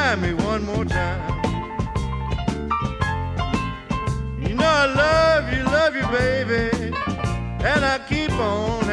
try me one more time. You know I love you, baby, and I keep on